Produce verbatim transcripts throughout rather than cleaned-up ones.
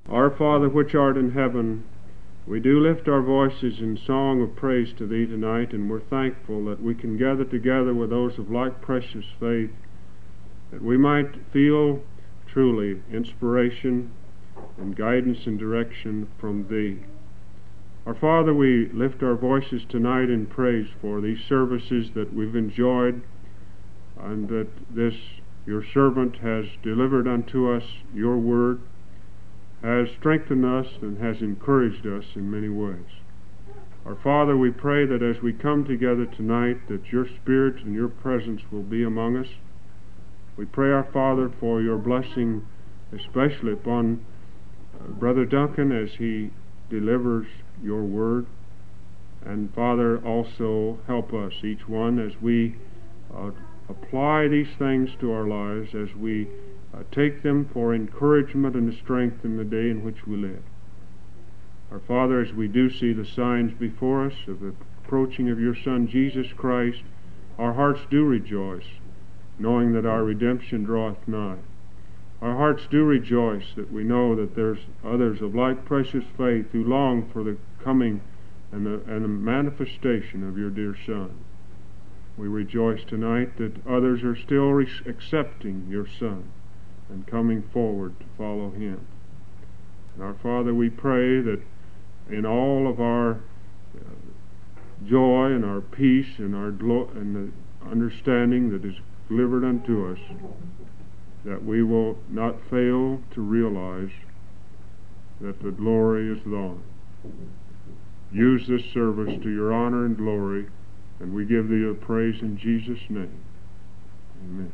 Our Father which art in heaven, we do lift our voices in song of praise to Thee tonight, and we're thankful that we can gather together with those of like precious faith, that we might feel truly inspiration and guidance and direction from Thee. Our Father, we lift our voices tonight in praise for these services that we've enjoyed, and that this your servant has delivered unto us your word, has strengthened us and has encouraged us in many ways. Our Father, we pray that as we come together tonight, that your Spirit and your presence will be among us. We pray, our Father, for your blessing, especially upon uh, Brother Duncan as he delivers your word. And Father, also help us, each one, as we uh, apply these things to our lives, as we uh, take them for encouragement and strength in the day in which we live. Our Father, as we do see the signs before us of the approaching of your Son Jesus Christ, our hearts do rejoice, knowing that our redemption draweth nigh. Our hearts do rejoice that we know that there's others of like precious faith who long for the coming and the, and the manifestation of your dear Son. We rejoice tonight that others are still re- accepting your Son and coming forward to follow him. And our Father, we pray that in all of our uh, joy and our peace and our glo- and the understanding that is delivered unto us, that we will not fail to realize that the glory is thine. Use this service to your honor and glory, and we give thee a praise in Jesus' name. Amen.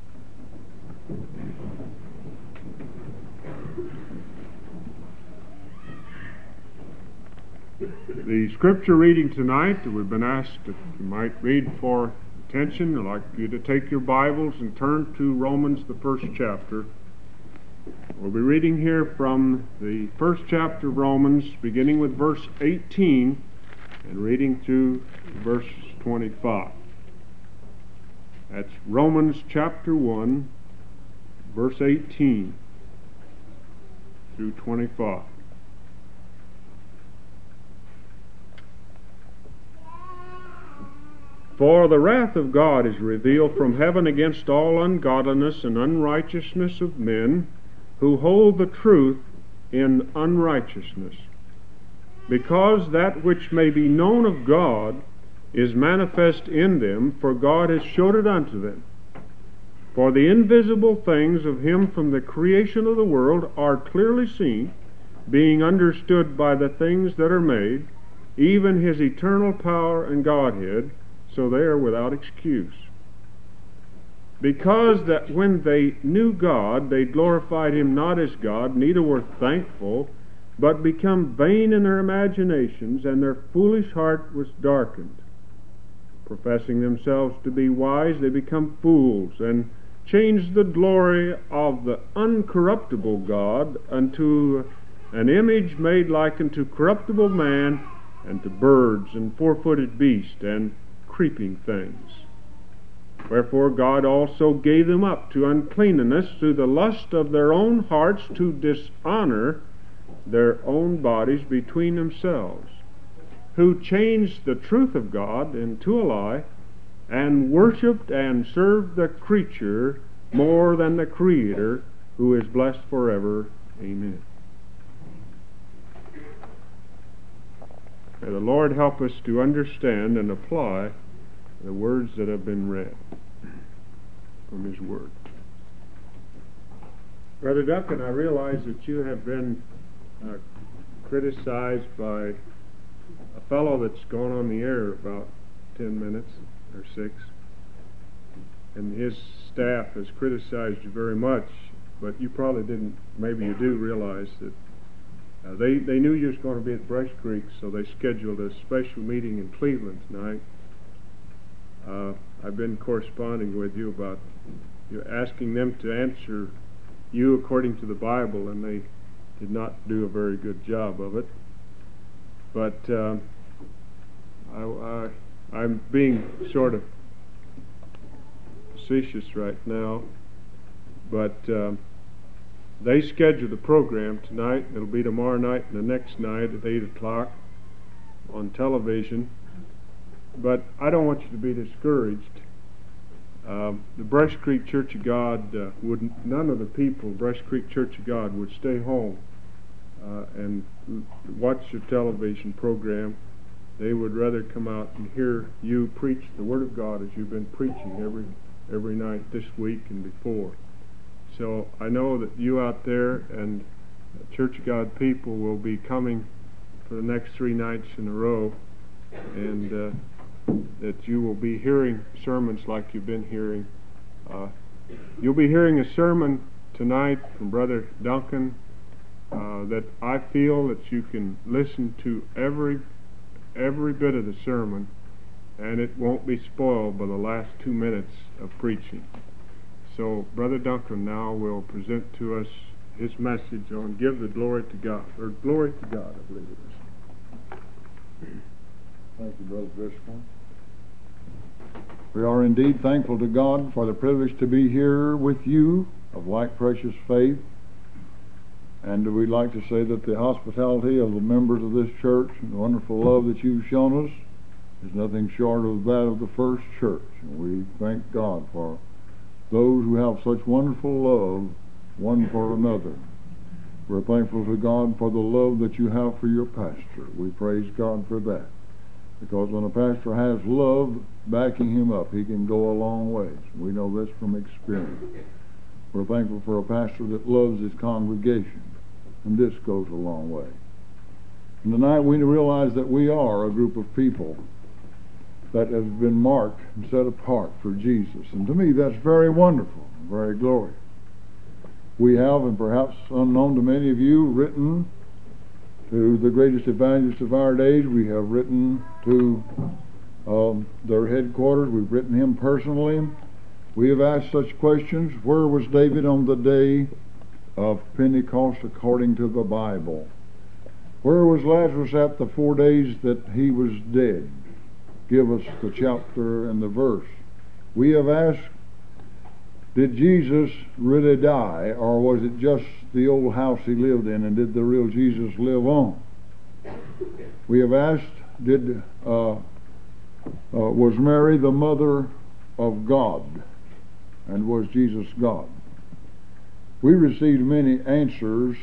The scripture reading tonight, we've been asked if you might read for attention. I'd like you to take your Bibles and turn to Romans, the first chapter. We'll be reading here from the first chapter of Romans, beginning with verse eighteen and reading through verse twenty-five. That's Romans chapter one, verse eighteen through twenty-five. For the wrath of God is revealed from heaven against all ungodliness and unrighteousness of men who hold the truth in unrighteousness, because that which may be known of God is manifest in them, for God has showed it unto them. For the invisible things of him from the creation of the world are clearly seen, being understood by the things that are made, even his eternal power and Godhead, so they are without excuse. Because that when they knew God, they glorified him not as God, neither were thankful, but become vain in their imaginations, and their foolish heart was darkened. Professing themselves to be wise, they become fools, and change the glory of the uncorruptible God unto an image made like unto corruptible man, and to birds, and four-footed beasts, and creeping things. Wherefore God also gave them up to uncleanness through the lust of their own hearts, to dishonor their own bodies between themselves, who changed the truth of God into a lie, and worshipped and served the creature more than the Creator, who is blessed forever. Amen. May the Lord help us to understand and apply the words that have been read from his word. Brother Duncan, I realize that you have been uh, criticized by a fellow that's gone on the air about ten minutes or six, and his staff has criticized you very much, but you probably didn't, maybe you do realize that uh, they, they knew you was going to be at Brush Creek, so they scheduled a special meeting in Cleveland tonight. Uh, I've been corresponding with you about you asking them to answer you according to the Bible, and they did not do a very good job of it. But uh, I, I, I'm being sort of facetious right now, but uh, they scheduled the program tonight. It'll be tomorrow night and the next night at eight o'clock on television. But I don't want you to be discouraged. Uh, the Brush Creek Church of God uh, would none of the people, Brush Creek Church of God, would stay home uh, and watch your television program. They would rather come out and hear you preach the Word of God as you've been preaching every every night this week and before. So I know that you out there and Church of God people will be coming for the next three nights in a row, and uh, that you will be hearing sermons like you've been hearing. Uh, you'll be hearing a sermon tonight from Brother Duncan uh, that I feel that you can listen to every every bit of the sermon, and it won't be spoiled by the last two minutes of preaching. So Brother Duncan now will present to us his message on Give the Glory to God, or Glory to God, I believe it is. Thank you, Brother Driscoll. We are indeed thankful to God for the privilege to be here with you of like precious faith, and we'd like to say that the hospitality of the members of this church and the wonderful love that you've shown us is nothing short of that of the first church. And we thank God for those who have such wonderful love one for another. We're thankful to God for the love that you have for your pastor. We praise God for that, because when a pastor has love backing him up, he can go a long ways. We know this from experience. We're thankful for a pastor that loves his congregation, and this goes a long way. And tonight we realize that we are a group of people that has been marked and set apart for Jesus. And to me that's very wonderful, very glorious. We have, and perhaps unknown to many of you, written to the greatest evangelist of our days. We have written to um, their headquarters. We've written him personally. We have asked such questions. Where was David on the day of Pentecost according to the Bible? Where was Lazarus at the four days that he was dead? Give us the chapter and the verse. We have asked, did Jesus really die, or was it just the old house he lived in, and did the real Jesus live on? We have asked, did uh, uh, was Mary the mother of God, and was Jesus God? We received many answers,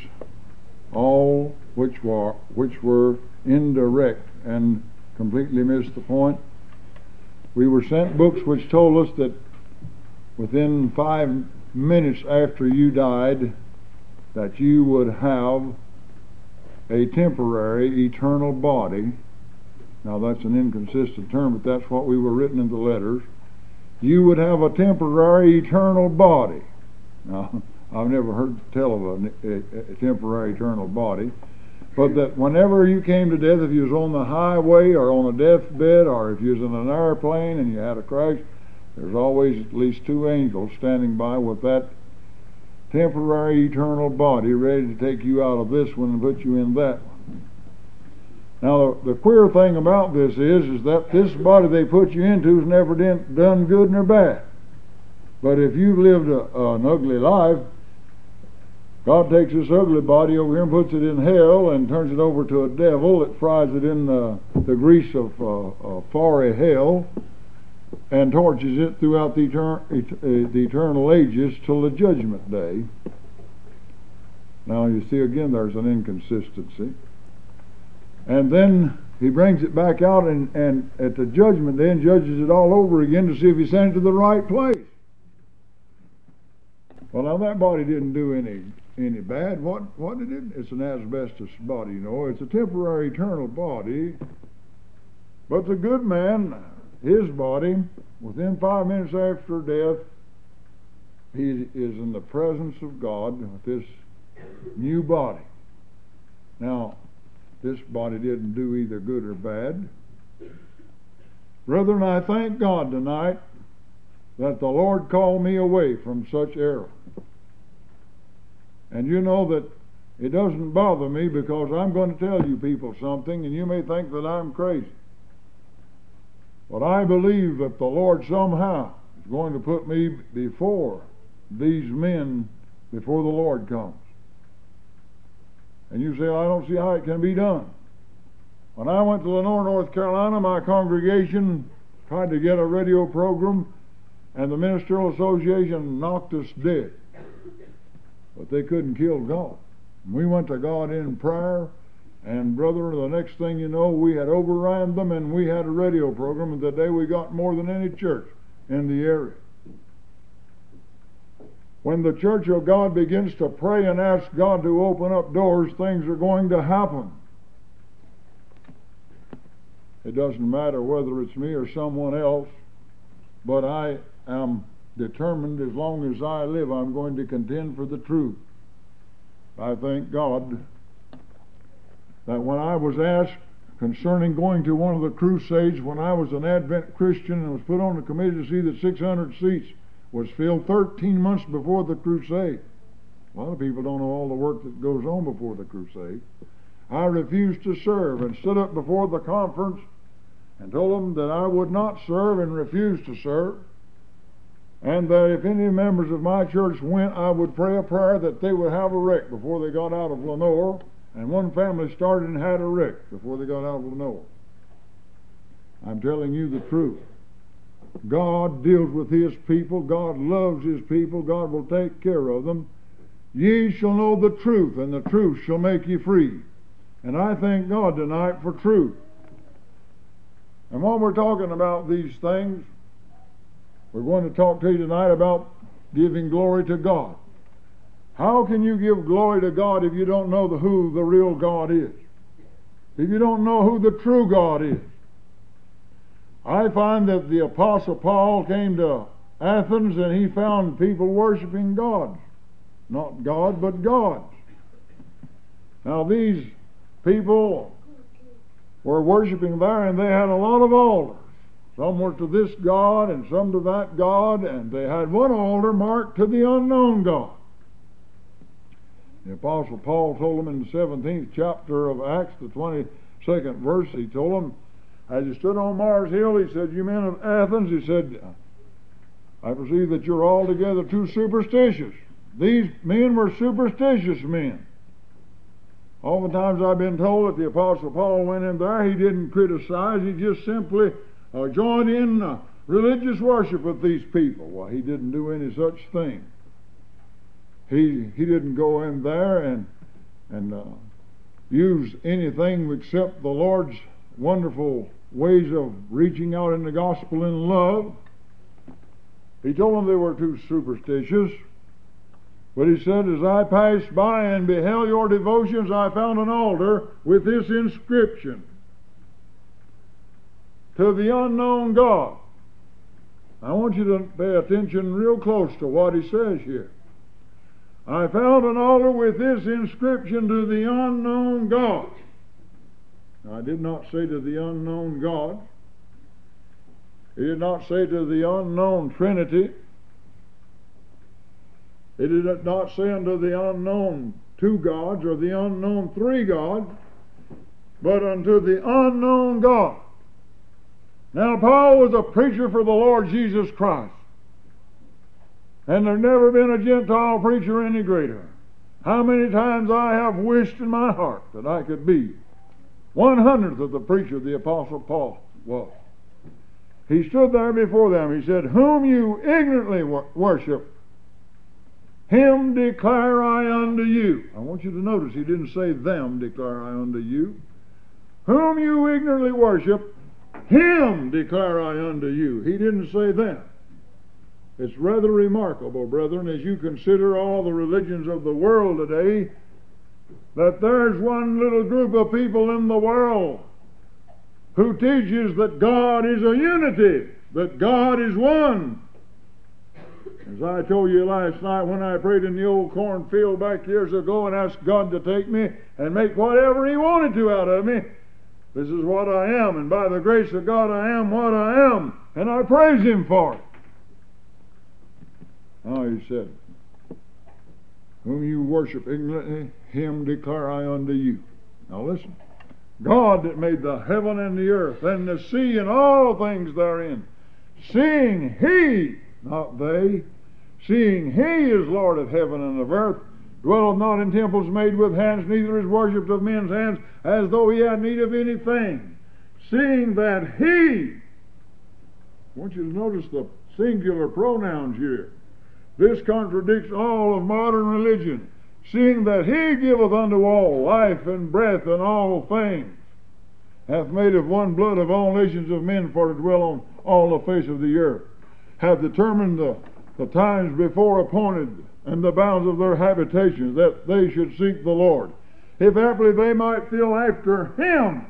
all which were which were indirect and completely missed the point. We were sent books which told us that within five minutes after you died, that you would have a temporary eternal body. Now that's an inconsistent term, but that's what we were written in the letters. You would have a temporary eternal body. Now I've never heard tell of a, a, a temporary eternal body, but that whenever you came to death, if you was on the highway or on a deathbed, or if you was in an airplane and you had a crash, there's always at least two angels standing by with that temporary eternal body ready to take you out of this one and put you in that one. Now the, the queer thing about this is is that this body they put you into has never done, done good nor bad. But if you've lived a, an ugly life, God takes this ugly body over here and puts it in hell and turns it over to a devil that fries it in the, the grease of uh, uh, fiery hell and tortures it throughout the, etern- et- the eternal ages till the judgment day. Now you see again there's an inconsistency. And then he brings it back out and, and at the judgment day and judges it all over again to see if he sent it to the right place. Well, now that body didn't do any any bad. What what did it? It's an asbestos body, you know. It's a temporary eternal body. But the good man, his body, within five minutes after death, he is in the presence of God with this new body. Now, this body didn't do either good or bad. Brethren, I thank God tonight that the Lord called me away from such error. And you know that it doesn't bother me, because I'm going to tell you people something, and you may think that I'm crazy. But I believe that the Lord somehow is going to put me before these men before the Lord comes. And you say, well, I don't see how it can be done. When I went to Lenore, North Carolina, my congregation tried to get a radio program, and the Ministerial Association knocked us dead. But they couldn't kill God. We went to God in prayer, and brother, the next thing you know, we had overran them, and we had a radio program, and today we got more than any church in the area. When the church of God begins to pray and ask God to open up doors, things are going to happen. It doesn't matter whether it's me or someone else, but I am determined, as long as I live, I'm going to contend for the truth. I thank God that when I was asked concerning going to one of the crusades, when I was an Advent Christian and was put on the committee to see that six hundred seats was filled thirteen months before the crusade. A lot of people don't know all the work that goes on before the crusade. I refused to serve and stood up before the conference and told them that I would not serve and refused to serve, and that if any members of my church went, I would pray a prayer that they would have a wreck before they got out of Lenore. And one family started and had a wreck before they got out of Lenore. I'm telling you the truth. God deals with His people. God loves His people. God will take care of them. Ye shall know the truth, and the truth shall make you free. And I thank God tonight for truth. And when we're talking about these things, we're going to talk to you tonight about giving glory to God. How can you give glory to God if you don't know the, who the real God is? If you don't know who the true God is? I find that the Apostle Paul came to Athens and he found people worshiping gods. Not God, but gods. Now these people were worshiping there, and they had a lot of altars. Some were to this God and some to that God, and they had one altar marked to the unknown God. The Apostle Paul told them in the seventeenth chapter of Acts, the twenty-second verse, he told them, as he stood on Mars Hill, he said, you men of Athens, he said, I perceive that you're altogether too superstitious. These men were superstitious men. All the times I've been told that the Apostle Paul went in there, he didn't criticize, he just simply uh, joined in uh, religious worship with these people. Well, he didn't do any such thing. He he didn't go in there and and uh, use anything except the Lord's wonderful ways of reaching out in the gospel in love. He told them they were too superstitious. But he said, as I passed by and beheld your devotions, I found an altar with this inscription: to the unknown God. I want you to pay attention real close to what he says here. I found an altar with this inscription: to the unknown God. Now, I did not say to the unknown God. He did not say to the unknown Trinity. He did not say unto the unknown two gods or the unknown three gods, but unto the unknown God. Now, Paul was a preacher for the Lord Jesus Christ. And there's never been a Gentile preacher any greater. How many times I have wished in my heart that I could be one hundredth of the preacher the Apostle Paul was. He stood there before them. He said, whom you ignorantly wor- worship, him declare I unto you. I want you to notice he didn't say them declare I unto you. Whom you ignorantly worship, him declare I unto you. He didn't say them. It's rather remarkable, brethren, as you consider all the religions of the world today, that there's one little group of people in the world who teaches that God is a unity, that God is one. As I told you last night when I prayed in the old cornfield back years ago and asked God to take me and make whatever He wanted to out of me, this is what I am, and by the grace of God I am what I am, and I praise Him for it. Oh, He said, whom you worship ignorantly, him declare I unto you. Now listen. God that made the heaven and the earth and the sea and all things therein, seeing He, not they, seeing He is Lord of heaven and of earth, dwelleth not in temples made with hands, neither is worshipped of men's hands, as though he had need of anything, seeing that he, I want you to notice the singular pronouns here. This contradicts all of modern religion. Seeing that he giveth unto all life and breath and all things, hath made of one blood of all nations of men for to dwell on all the face of the earth, hath determined the, the times before appointed and the bounds of their habitations, that they should seek the Lord, if haply they might feel after him,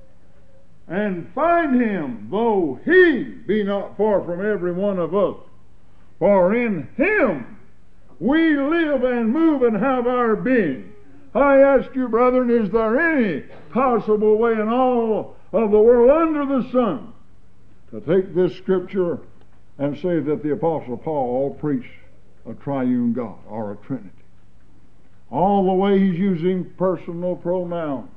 and find him, though he be not far from every one of us. For in him we live and move and have our being. I ask you, brethren, is there any possible way in all of the world under the sun to take this scripture and say that the Apostle Paul preached a triune God or a Trinity? All the way he's using personal pronouns.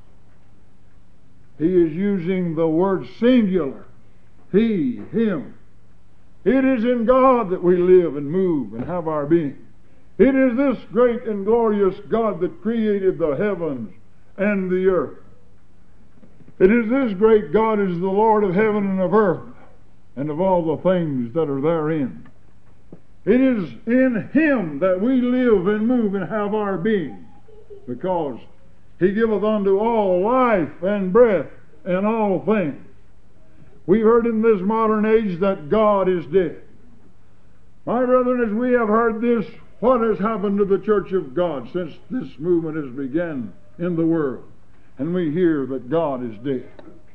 He is using the word singular. He, him. It is in God that we live and move and have our being. It is this great and glorious God that created the heavens and the earth. It is this great God is the Lord of heaven and of earth and of all the things that are therein. It is in him that we live and move and have our being, because he giveth unto all life and breath and all things. We've heard in this modern age that God is dead. My brethren, as we have heard this, what has happened to the Church of God since this movement has begun in the world? And we hear that God is dead.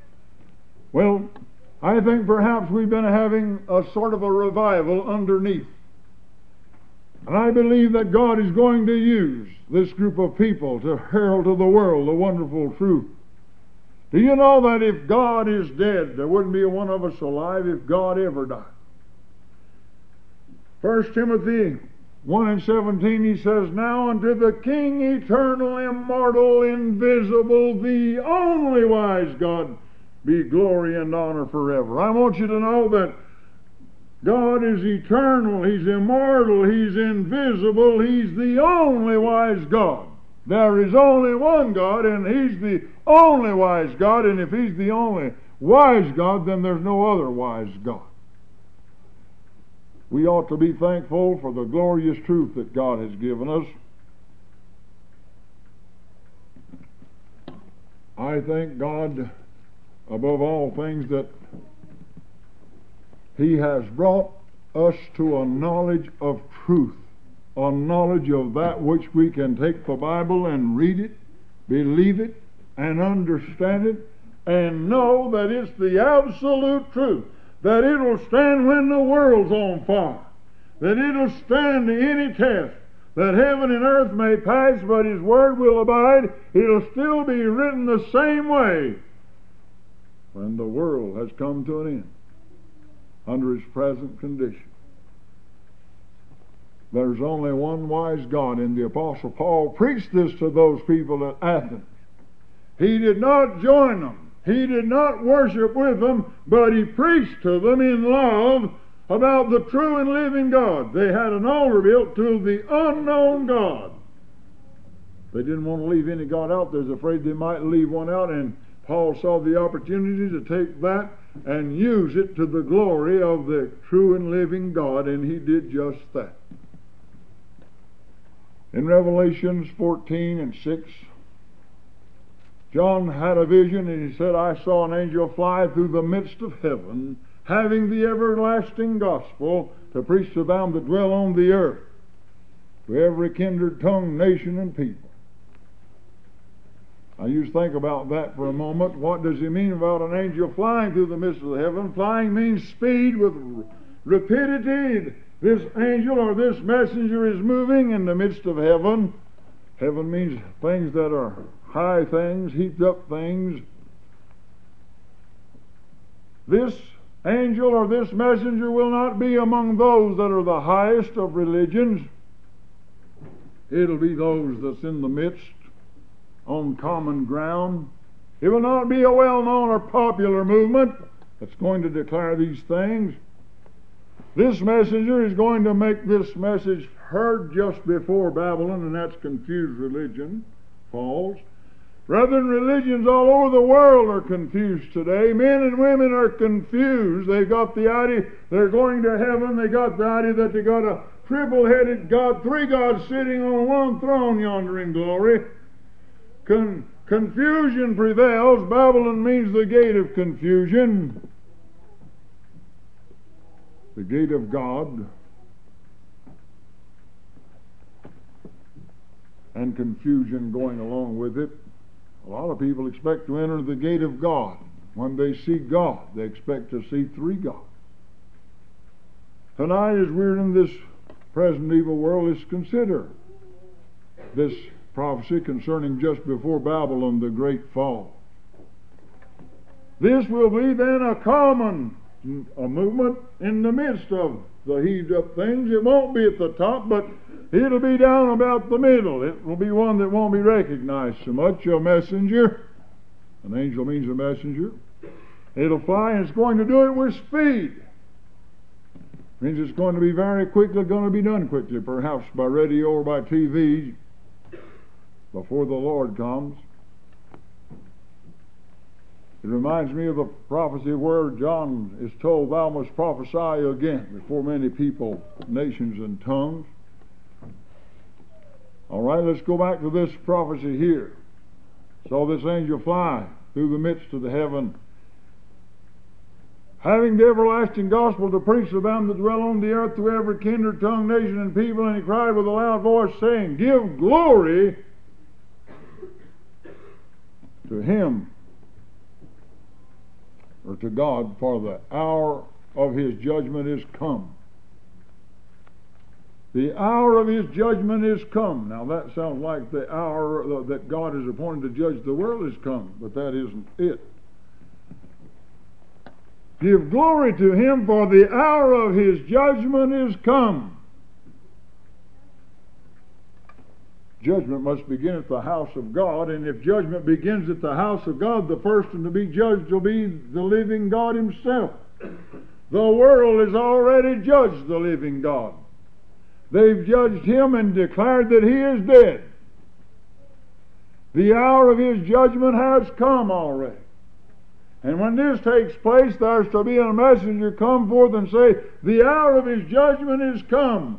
Well, I think perhaps we've been having a sort of a revival underneath. And I believe that God is going to use this group of people to herald to the world the wonderful truth. Do you know that if God is dead, there wouldn't be one of us alive if God ever died? First Timothy one and seventeen, he says, Now unto the King, eternal, immortal, invisible, the only wise God, be glory and honor forever. I want you to know that God is eternal, he's immortal, he's invisible, he's the only wise God. There is only one God, and he's the only wise God, and if he's the only wise God, then there's no other wise God. We ought to be thankful for the glorious truth that God has given us. I thank God above all things that he has brought us to a knowledge of truth, a knowledge of that which we can take the Bible and read it, believe it, and understand it, and know that it's the absolute truth, that it'll stand when the world's on fire, that it'll stand to any test, that heaven and earth may pass, but his word will abide. It'll still be written the same way when the world has come to an end under its present condition. There's only one wise God, and the Apostle Paul preached this to those people at Athens. He did not join them. He did not worship with them, but he preached to them in love about the true and living God. They had an altar built to the unknown God. They didn't want to leave any God out. They was afraid they might leave one out, and Paul saw the opportunity to take that and use it to the glory of the true and living God, and he did just that. In Revelations fourteen and six, John had a vision, and he said, I saw an angel fly through the midst of heaven, having the everlasting gospel to preach to them that dwell on the earth, to every kindred, tongue, nation, and people. Now you think about that for a moment. What does he mean about an angel flying through the midst of heaven? Flying means speed with rapidity. This angel or this messenger is moving in the midst of heaven. Heaven means things that are high things, heaped up things. This angel or this messenger will not be among those that are the highest of religions. It'll be those that's in the midst, on common ground. It will not be a well-known or popular movement that's going to declare these things. This messenger is going to make this message heard just before Babylon, and that's confused religion, falls. Brethren, religions all over the world are confused today. Men and women are confused. They've got the idea they're going to heaven. They got the idea that they got a triple-headed God, three gods sitting on one throne yonder in glory. Con- confusion prevails. Babylon means the gate of confusion. The gate of God. And confusion going along with it. A lot of people expect to enter the gate of God. When they see God, they expect to see three gods. Tonight, as we're in this present evil world, let's consider this prophecy concerning just before Babylon, the great fall. This will be then a common a movement in the midst of the heaved up things. It won't be at the top, but it'll be down about the middle. It will be one that won't be recognized so much. A messenger, an angel means a messenger. It'll fly, and it's going to do it with speed. Means it's going to be very quickly, going to be done quickly, perhaps by radio or by T V, before the Lord comes. It reminds me of a prophecy where John is told, "Thou must prophesy again before many people, nations, and tongues." All right, let's go back to this prophecy here. Saw this angel fly through the midst of the heaven, having the everlasting gospel to preach to them that dwell on the earth, to every kindred, tongue, nation, and people. And he cried with a loud voice, saying, "Give glory to him," or to God, "for the hour of his judgment is come." The hour of his judgment is come. Now that sounds like the hour that God is appointed to judge the world is come, but that isn't it. Give glory to him, for the hour of his judgment is come. Judgment must begin at the house of God, and if judgment begins at the house of God, the first one to be judged will be the living God himself. The world has already judged the living God. They've judged him and declared that he is dead. The hour of his judgment has come already. And when this takes place, there's to be a messenger come forth and say, "The hour of his judgment is come."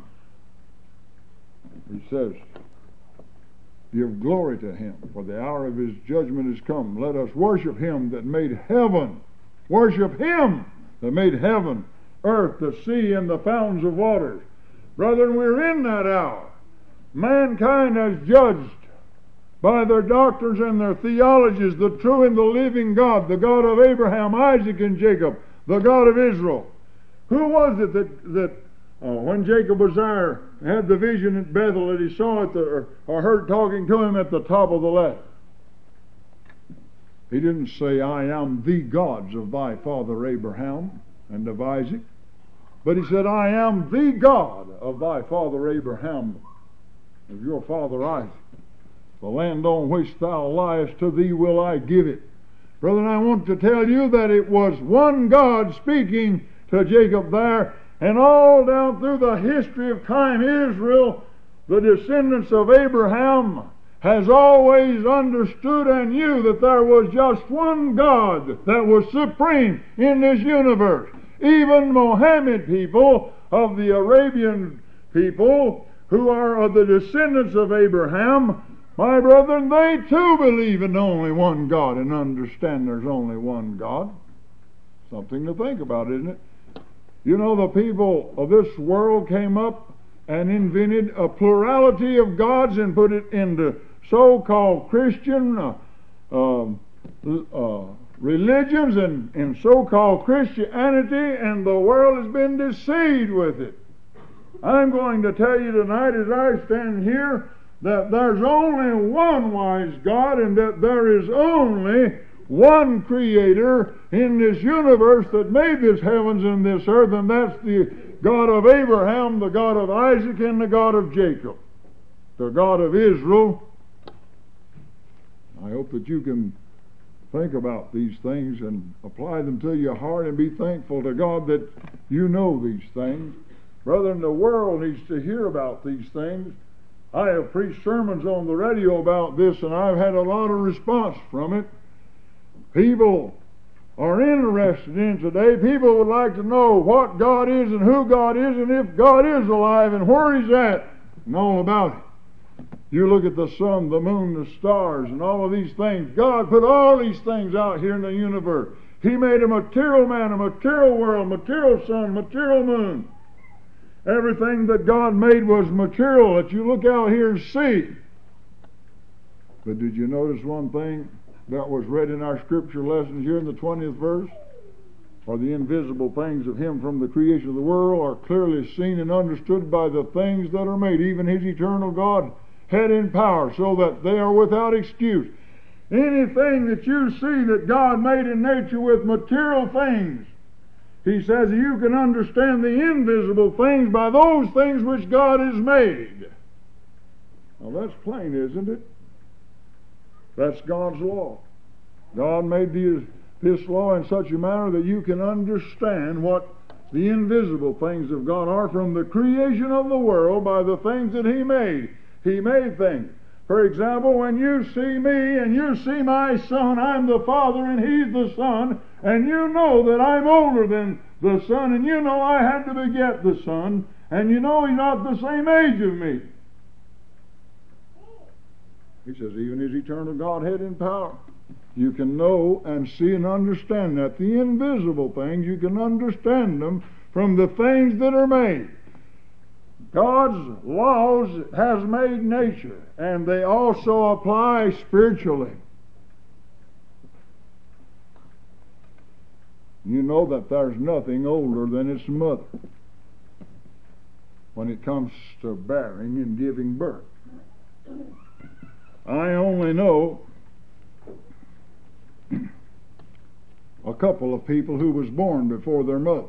He says, "Give glory to him, for the hour of his judgment is come. Let us worship him that made heaven." Worship him that made heaven, earth, the sea, and the fountains of waters. Brethren, we're in that hour. Mankind has judged by their doctrines and their theologies the true and the living God, the God of Abraham, Isaac, and Jacob, the God of Israel. Who was it that, that uh, when Jacob was there, had the vision at Bethel, that he saw it, the, or, or heard talking to him at the top of the ladder? He didn't say, "I am the gods of thy father Abraham and of Isaac," but he said, "I am the God of thy father Abraham, of your father Isaac. The land on which thou liest, to thee will I give it." Brethren, I want to tell you that it was one God speaking to Jacob there, and all down through the history of time, Israel, the descendants of Abraham, has always understood and knew that there was just one God that was supreme in this universe. Even Mohammed people of the Arabian people, who are of the descendants of Abraham, my brethren, they too believe in only one God and understand there's only one God. Something to think about, isn't it? You know, the people of this world came up and invented a plurality of gods and put it into so-called Christian uh, uh, uh, religions and, and so-called Christianity, and the world has been deceived with it. I'm going to tell you tonight, as I stand here, that there's only one wise God, and that there is only one Creator in this universe that made this heavens and this earth, and that's the God of Abraham, the God of Isaac, and the God of Jacob, the God of Israel. I hope that you can think about these things and apply them to your heart and be thankful to God that you know these things. Brethren, the world needs to hear about these things. I have preached sermons on the radio about this, and I've had a lot of response from it. People are interested in today. People would like to know what God is and who God is and if God is alive and where He's at and all about it. You look at the sun, the moon, the stars, and all of these things. God put all these things out here in the universe. He made a material man, a material world, material sun, material moon. Everything that God made was material that you look out here and see. But did you notice one thing that was read in our scripture lessons here in the twentieth verse? For the invisible things of Him from the creation of the world are clearly seen and understood by the things that are made, even His eternal God head in power, so that they are without excuse. Anything that you see that God made in nature with material things, He says you can understand the invisible things by those things which God has made. Now that's plain, isn't it? That's God's law. God made these, this law in such a manner that you can understand what the invisible things of God are from the creation of the world by the things that He made. He made things. For example, when you see me and you see my son, I'm the father and he's the son, and you know that I'm older than the son, and you know I had to beget the son, and you know he's not the same age of me. He says, even His eternal Godhead in power. You can know and see and understand that. The invisible things, you can understand them from the things that are made. God's laws has made nature, and they also apply spiritually. You know that there's nothing older than its mother when it comes to bearing and giving birth. I only know a couple of people who was born before their mother.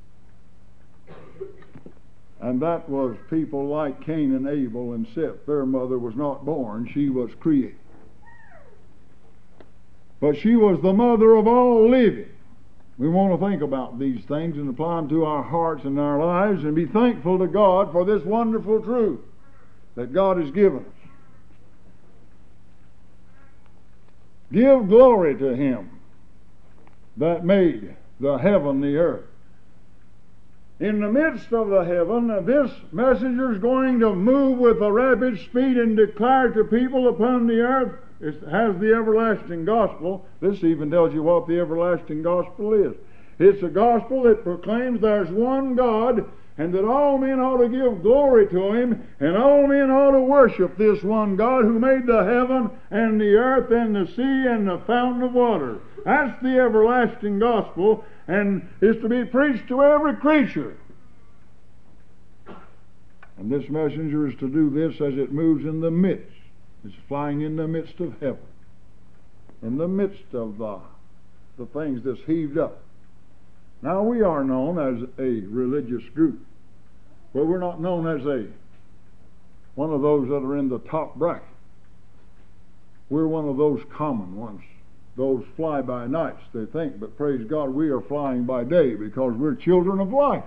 And that was people like Cain and Abel and Seth. Their mother was not born, she was created. But she was the mother of all living. We want to think about these things and apply them to our hearts and our lives and be thankful to God for this wonderful truth that God has given us. Give glory to Him that made the heaven and the earth. In the midst of the heaven, this messenger is going to move with a rapid speed and declare to people upon the earth, it has the everlasting gospel. This even tells you what the everlasting gospel is. It's a gospel that proclaims there's one God, and that all men ought to give glory to Him, and all men ought to worship this one God who made the heaven and the earth and the sea and the fountain of water. That's the everlasting gospel, and is to be preached to every creature. And this messenger is to do this as it moves in the midst. It's flying in the midst of heaven, in the midst of the, the things that's heaved up. Now we are known as a religious group, but we're not known as a one of those that are in the top bracket. We're one of those common ones, those fly-by-nights, they think, but praise God, we are flying by day because we're children of light.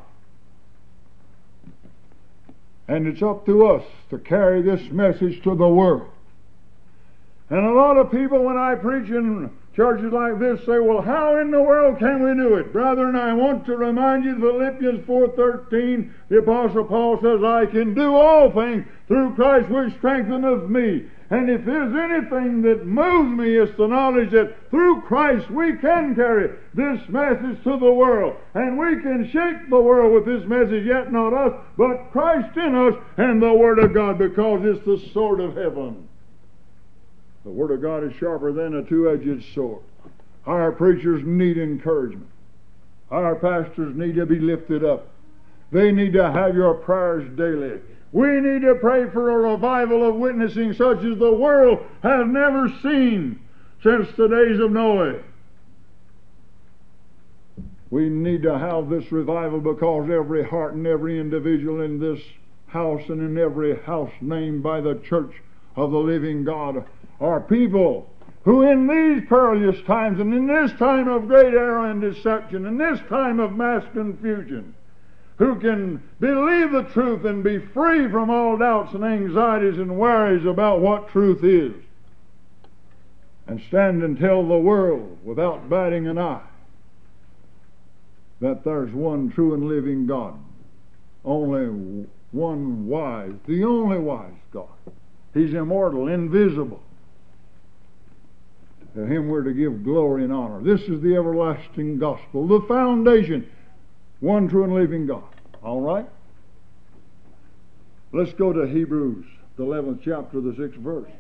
And it's up to us to carry this message to the world. And a lot of people, when I preach in churches like this, say, well, how in the world can we do it? Brethren, I want to remind you, Philippians four thirteen, the Apostle Paul says, I can do all things through Christ which strengtheneth me. And if there's anything that moves me, it's the knowledge that through Christ we can carry this message to the world. And we can shake the world with this message, yet not us, but Christ in us and the Word of God, because it's the sword of heaven. The Word of God is sharper than a two-edged sword. Our preachers need encouragement. Our pastors need to be lifted up. They need to have your prayers daily. We need to pray for a revival of witnessing such as the world has never seen since the days of Noah. We need to have this revival because every heart and every individual in this house and in every house named by the church of the living God are people who in these perilous times and in this time of great error and deception, in this time of mass confusion, who can believe the truth and be free from all doubts and anxieties and worries about what truth is, and stand and tell the world without batting an eye that there's one true and living God, only one wise, the only wise God. He's immortal, invisible. To Him we're to give glory and honor. This is the everlasting gospel, the foundation, one true and living God. All right? Let's go to Hebrews, the eleventh chapter, the sixth verse.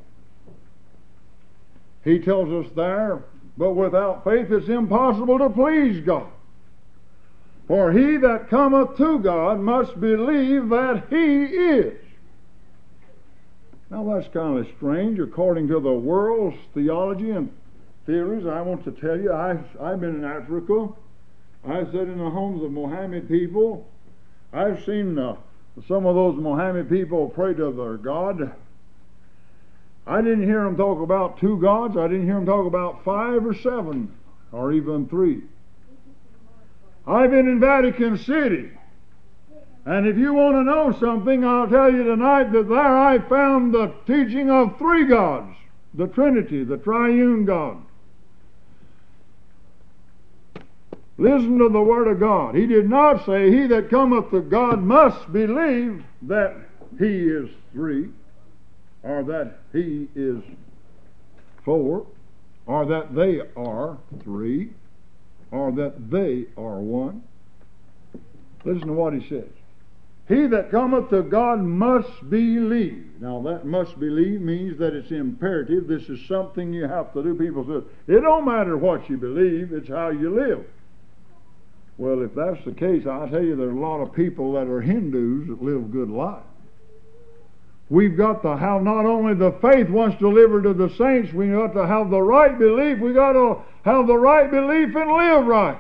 He tells us there, but without faith it's impossible to please God. For he that cometh to God must believe that He is. Now that's kind of strange according to the world's theology and theories. I want to tell you, I've, I've been in Africa. I've sat in the homes of Mohammed people. I've seen uh, some of those Mohammed people pray to their God. I didn't hear them talk about two gods. I didn't hear them talk about five or seven or even three. I've been in Vatican City. And if you want to know something, I'll tell you tonight that there I found the teaching of three gods, the Trinity, the triune God. Listen to the Word of God. He did not say, he that cometh to God must believe that He is three, or that He is four, or that they are three, or that they are one. Listen to what He says. He that cometh to God must believe. Now that must believe means that it's imperative. This is something you have to do. People say, it don't matter what you believe, it's how you live. Well, if that's the case, I'll tell you there's a lot of people that are Hindus that live good lives. We've got to have not only the faith once delivered to the saints, we've got to have the right belief. We've got to have the right belief and live right.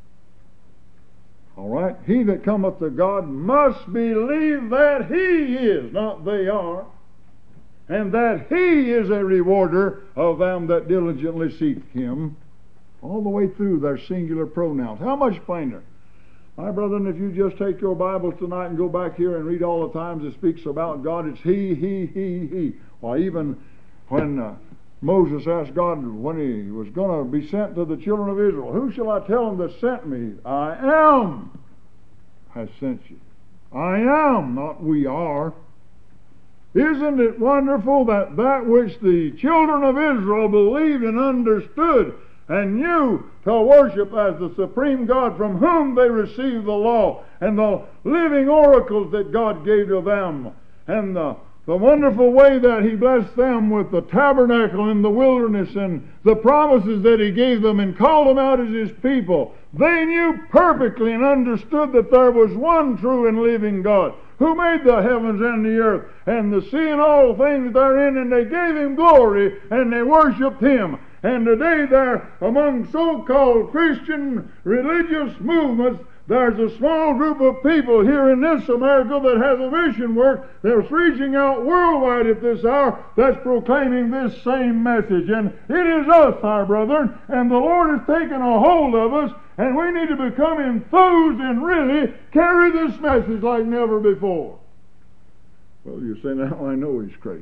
All right? He that cometh to God must believe that He is, not they are, and that He is a rewarder of them that diligently seek Him. All the way through their singular pronouns. How much plainer? My brethren, if you just take your Bibles tonight and go back here and read all the times it speaks about God, it's He, He, He, He. Why, even when uh, Moses asked God when he was going to be sent to the children of Israel, who shall I tell them that sent me? I am has sent you. I am, not we are. Isn't it wonderful that that which the children of Israel believed and understood and knew to worship as the supreme God from whom they received the law and the living oracles that God gave to them and the, the wonderful way that He blessed them with the tabernacle in the wilderness and the promises that He gave them and called them out as His people. They knew perfectly and understood that there was one true and living God who made the heavens and the earth and the sea and all things therein, and they gave Him glory and they worshiped Him. And today there, among so-called Christian religious movements, there's a small group of people here in this America that has a mission work that's reaching out worldwide at this hour that's proclaiming this same message. And it is us, our brethren, and the Lord has taken a hold of us, and we need to become enthused and really carry this message like never before. Well, you say, now I know he's crazy.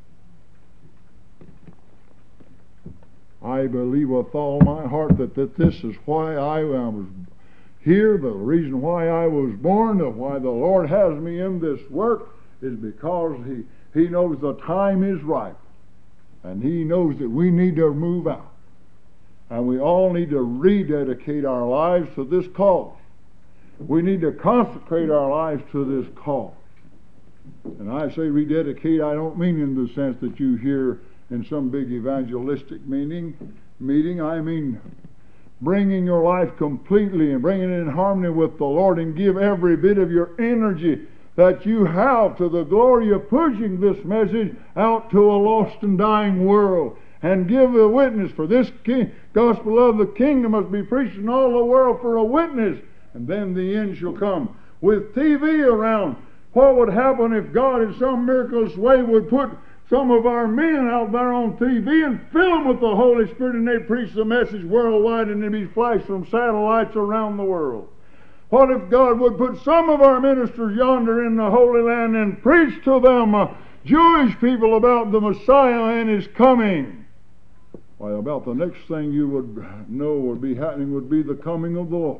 I believe with all my heart that, that this is why I was here, the reason why I was born, and why the Lord has me in this work is because He, he knows the time is ripe. And He knows that we need to move out. And we all need to rededicate our lives to this cause. We need to consecrate our lives to this cause. And I say rededicate, I don't mean in the sense that you hear in some big evangelistic meeting. Meeting, I mean bringing your life completely and bringing it in harmony with the Lord, and give every bit of your energy that you have to the glory of pushing this message out to a lost and dying world, and give a witness. For this king, gospel of the kingdom must be preached in all the world for a witness, and then the end shall come. With T V around, what would happen if God in some miraculous way would put some of our men out there on T V and fill them with the Holy Spirit, and they preach the message worldwide, and they be flashed from satellites around the world? What if God would put some of our ministers yonder in the Holy Land and preach to them, uh, Jewish people, about the Messiah and His coming? Why, about the next thing you would know would be happening would be the coming of the Lord.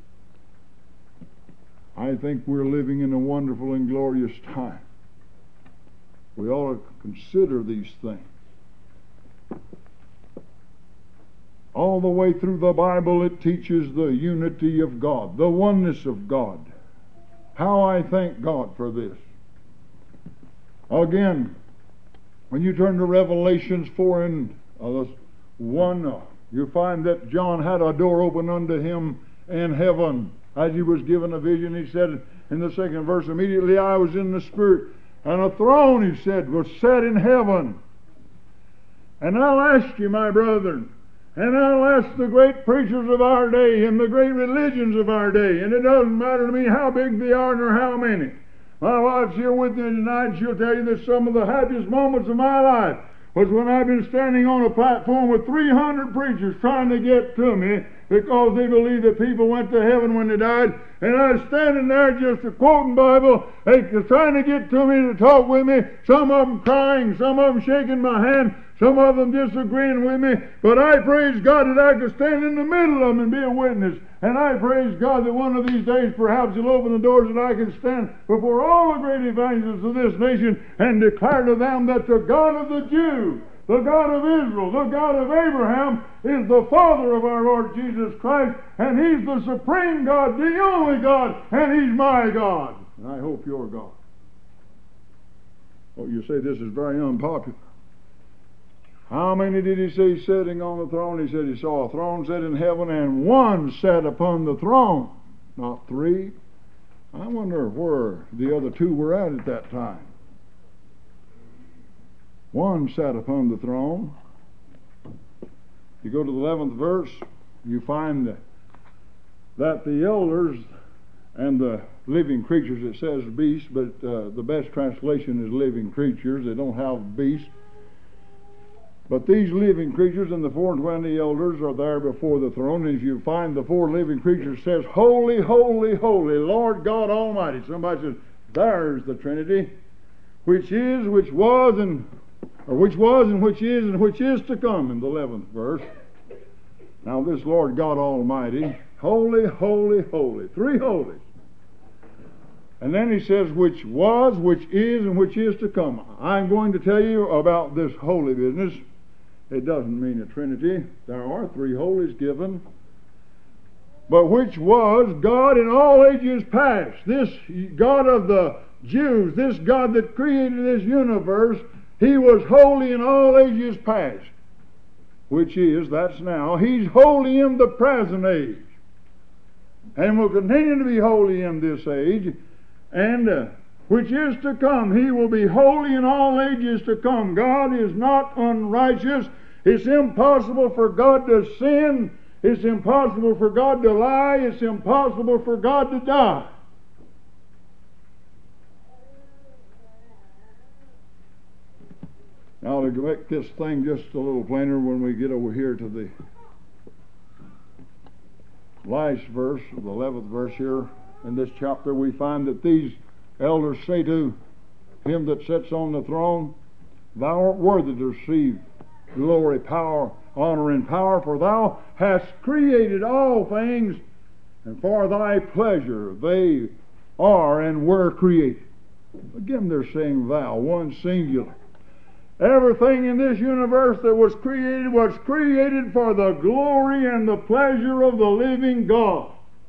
I think we're living in a wonderful and glorious time. We ought to consider these things. All the way through the Bible it teaches the unity of God, the oneness of God. How I thank God for this. Again, when you turn to Revelations four and uh, one, uh, you find that John had a door open unto him in heaven. As he was given a vision, he said in the second verse, immediately I was in the Spirit, and a throne, he said, was set in heaven. And I'll ask you, my brethren, and I'll ask the great preachers of our day and the great religions of our day, and it doesn't matter to me how big they are nor how many. My wife's here with me tonight, and she'll tell you that some of the happiest moments of my life was when I've been standing on a platform with three hundred preachers trying to get to me because they believe that people went to heaven when they died. And I was standing there just a quoting Bible. They were trying to get to me to talk with me. Some of them crying, some of them shaking my hand, some of them disagreeing with me. But I praise God that I could stand in the middle of them and be a witness. And I praise God that one of these days perhaps He'll open the doors and I can stand before all the great evangelists of this nation and declare to them that the God of the Jews, the God of Israel, the God of Abraham, is the Father of our Lord Jesus Christ, and He's the supreme God, the only God, and He's my God. And I hope you're God. Oh, you say this is very unpopular. How many did He say sitting on the throne? He said He saw a throne set in heaven, and one sat upon the throne, not three. I wonder where the other two were at at that time. One sat upon the throne. You go to the eleventh verse, you find that the elders and the living creatures, it says beasts, but uh, the best translation is living creatures. They don't have beasts. But these living creatures and the four and twenty elders are there before the throne. And if you find the four living creatures, it says, Holy, holy, holy, Lord God Almighty. Somebody says, there's the Trinity, which is, which was, and or which was, and which is, and which is to come, in the eleventh verse. Now this Lord God Almighty, holy, holy, holy, three holies. And then he says, which was, which is, and which is to come. I'm going to tell you about this holy business. It doesn't mean a Trinity. There are three holies given. But which was God in all ages past. This God of the Jews, this God that created this universe, He was holy in all ages past. Which is, that's now. He's holy in the present age. And will continue to be holy in this age. And uh, which is to come. He will be holy in all ages to come. God is not unrighteous. It's impossible for God to sin. It's impossible for God to lie. It's impossible for God to die. Now, to make this thing just a little plainer, when we get over here to the last verse, the eleventh verse here in this chapter, we find that these elders say to Him that sits on the throne, Thou art worthy to receive glory, power, honor, and power, for Thou hast created all things, and for Thy pleasure they are and were created. Again, they're saying Thou, one singular. Everything in this universe that was created was created for the glory and the pleasure of the living God.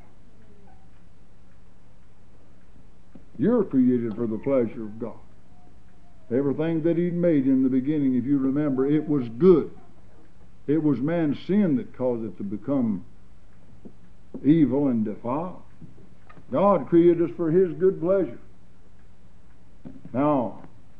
You're created for the pleasure of God. Everything that He'd made in the beginning, if you remember, it was good. It was man's sin that caused it to become evil and defiled. God created us for His good pleasure. Now,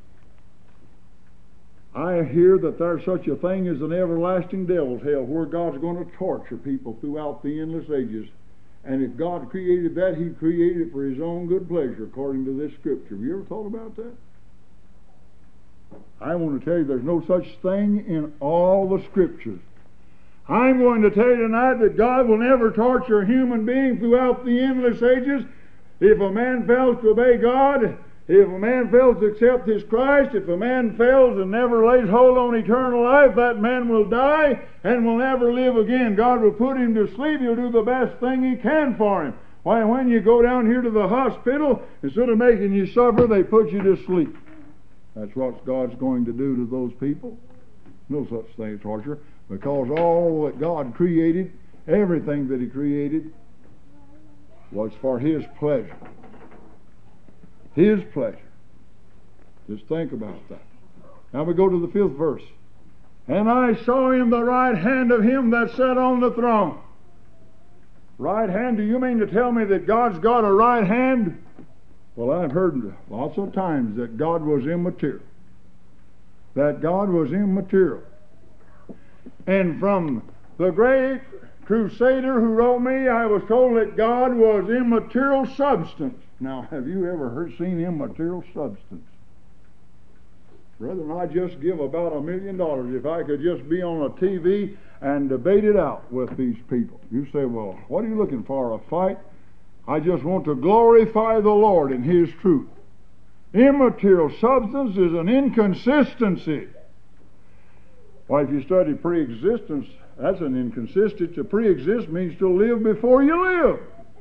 I hear that there's such a thing as an everlasting devil's hell, where God's going to torture people throughout the endless ages. And if God created that, He created it for His own good pleasure, according to this Scripture. Have you ever thought about that? I want to tell you there's no such thing in all the Scriptures. I'm going to tell you tonight that God will never torture a human being throughout the endless ages. If a man fails to obey God, if a man fails to accept his Christ, if a man fails and never lays hold on eternal life, that man will die and will never live again. God will put him to sleep. He'll do the best thing He can for him. Why, when you go down here to the hospital, instead of making you suffer, they put you to sleep. That's what God's going to do to those people. No such thing as torture, because all that God created, everything that He created, was for His pleasure. His pleasure. Just think about that. Now we go to the fifth verse. And I saw in the right hand of Him that sat on the throne. Right hand? Do you mean to tell me that God's got a right hand? Well, I've heard lots of times that God was immaterial. That God was immaterial. And from the great crusader who wrote me, I was told that God was immaterial substance. Now, have you ever heard seen immaterial substance? Brethren, I'd just give about a million dollars if I could just be on a T V and debate it out with these people. You say, well, what are you looking for, a fight? I just want to glorify the Lord in His truth. Immaterial substance is an inconsistency. Why, if you study pre-existence, that's an inconsistency. To pre-exist means to live before you live.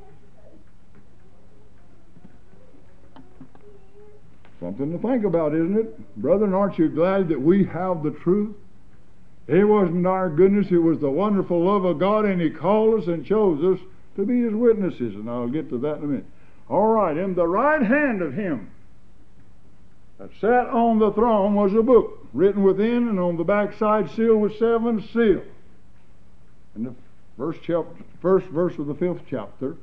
Something to think about, isn't it? Brethren, aren't you glad that we have the truth? It wasn't our goodness, it was the wonderful love of God, and He called us and chose us to be His witnesses, and I'll get to that in a minute. All right, in the right hand of Him that sat on the throne was a book, written within and on the backside sealed with seven seals. In the first, chapter, first verse of the fifth chapter,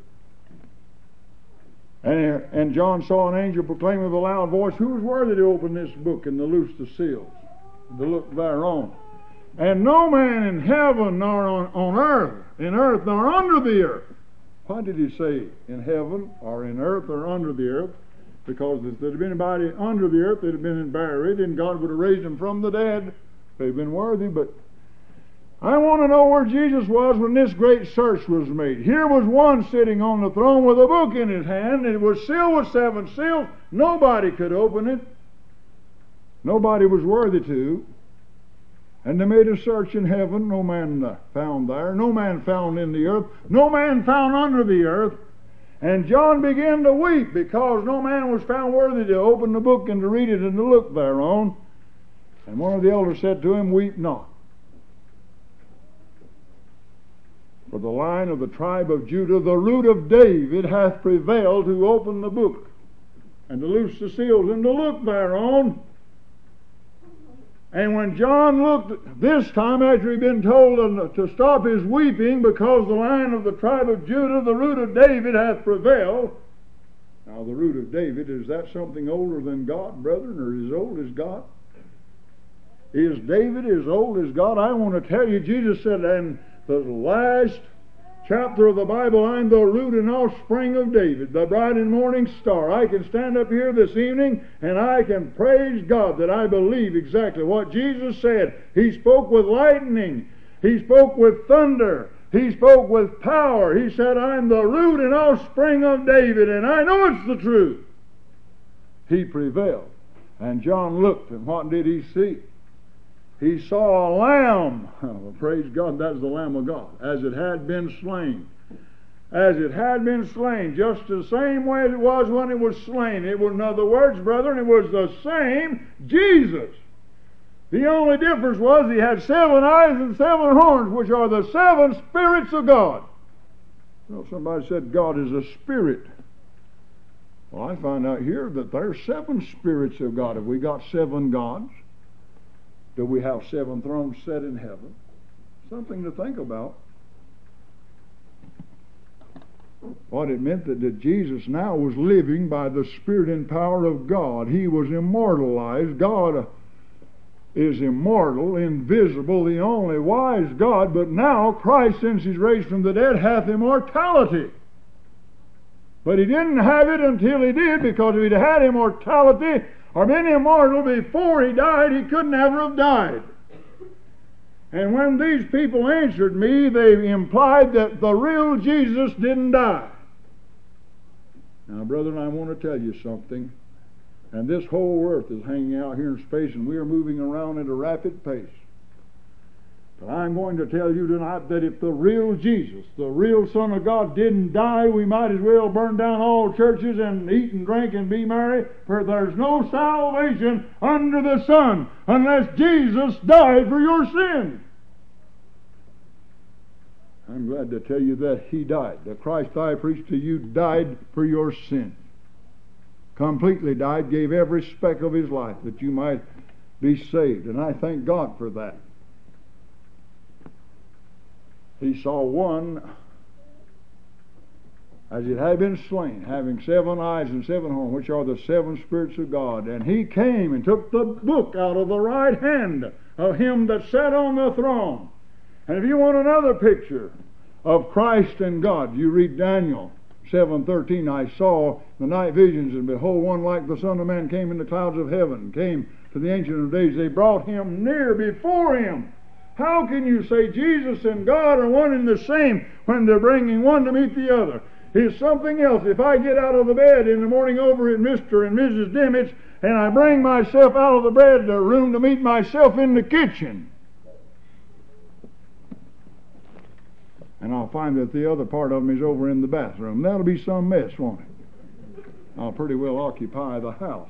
and, and John saw an angel proclaiming with a loud voice, who is worthy to open this book and to loose the seals, and to look thereon? And no man in heaven nor on, on earth, in earth nor under the earth. Why did He say in heaven or in earth or under the earth? Because if there had been anybody under the earth, they'd have been buried, and God would have raised them from the dead. They'd been worthy. But I want to know where Jesus was when this great search was made. Here was one sitting on the throne with a book in his hand, and it was sealed with seven seals. Nobody could open it. Nobody was worthy to. And they made a search in heaven. No man uh, found there. No man found in the earth. No man found under the earth. And John began to weep because no man was found worthy to open the book and to read it and to look thereon. And one of the elders said to him, weep not. For the line of the tribe of Judah, the root of David, hath prevailed to open the book and to loose the seals and to look thereon. And when John looked this time, after he'd been told to stop his weeping because the line of the tribe of Judah, the root of David, hath prevailed. Now the root of David, is that something older than God, brethren, or as old as God? Is David as old as God? I want to tell you, Jesus said in the last chapter of the Bible, I'm the root and offspring of David, the bright and morning star. I can stand up here this evening and I can praise God that I believe exactly what Jesus said. He spoke with lightning. He spoke with thunder. He spoke with power. He said, I'm the root and offspring of David, and I know it's the truth. He prevailed. And John looked, and what did he see? He saw a lamb. Oh, praise God, that's the Lamb of God. As it had been slain. As it had been slain. Just the same way as it was when it was slain. It was, in other words, brethren, it was the same Jesus. The only difference was he had seven eyes and seven horns, which are the seven spirits of God. Well, somebody said God is a spirit. Well, I find out here that there are seven spirits of God. Have we got seven gods? Do we have seven thrones set in heaven? Something to think about. What it meant that, that Jesus now was living by the Spirit and power of God. He was immortalized. God is immortal, invisible, the only wise God. But now Christ, since He's raised from the dead, hath immortality. But He didn't have it until He did, because if He'd had immortality, or been immortal before he died, he could never have died. And when these people answered me, they implied that the real Jesus didn't die. Now, brethren, I want to tell you something. And this whole earth is hanging out here in space, and we are moving around at a rapid pace. But I'm going to tell you tonight that if the real Jesus, the real Son of God, didn't die, we might as well burn down all churches and eat and drink and be merry, for there's no salvation under the sun unless Jesus died for your sin. I'm glad to tell you that He died. The Christ I preach to you died for your sin. Completely died, gave every speck of His life that you might be saved. And I thank God for that. He saw one as it had been slain, having seven eyes and seven horns, which are the seven spirits of God. And He came and took the book out of the right hand of Him that sat on the throne. And if you want another picture of Christ and God, you read Daniel seven thirteen. I saw the night visions, and behold, one like the Son of Man came in the clouds of heaven, came to the Ancient of Days. They brought Him near before Him. How can you say Jesus and God are one and the same when they're bringing one to meet the other? It's something else. If I get out of the bed in the morning over at Mister and Missus Dimmitt's, and I bring myself out of the bed room to meet myself in the kitchen, and I'll find that the other part of them is over in the bathroom, that'll be some mess, won't it? I'll pretty well occupy the house.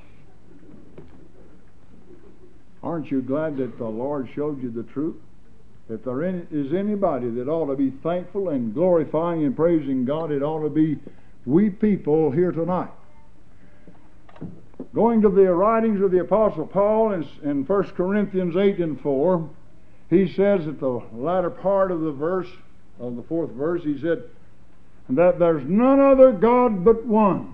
Aren't you glad that the Lord showed you the truth? If there is anybody that ought to be thankful and glorifying and praising God, it ought to be we people here tonight. Going to the writings of the Apostle Paul in, in First Corinthians eight and four, he says at the latter part of the verse, of the fourth verse, he said, that there's none other God but one.